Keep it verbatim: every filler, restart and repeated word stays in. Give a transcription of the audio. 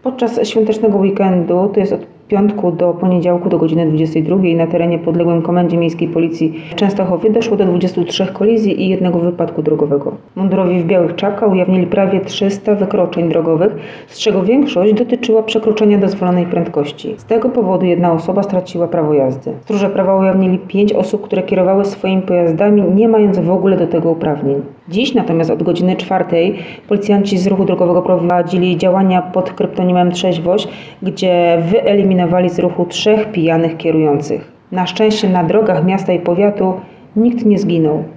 Podczas świątecznego weekendu, to jest od piątku do poniedziałku do godziny dwudziestej drugiej na terenie podległym Komendzie Miejskiej Policji w Częstochowie doszło do dwudziestu trzech kolizji i jednego wypadku drogowego. Mundurowi w białych czapkach ujawnili prawie trzysta wykroczeń drogowych, z czego większość dotyczyła przekroczenia dozwolonej prędkości. Z tego powodu jedna osoba straciła prawo jazdy. Stróże prawa ujawnili pięć osób, które kierowały swoimi pojazdami, nie mając w ogóle do tego uprawnień. Dziś natomiast od godziny czwartej policjanci z ruchu drogowego prowadzili działania pod kryptonimem Trzeźwość, gdzie wyeliminowali z ruchu trzech pijanych kierujących. Na szczęście na drogach miasta i powiatu nikt nie zginął.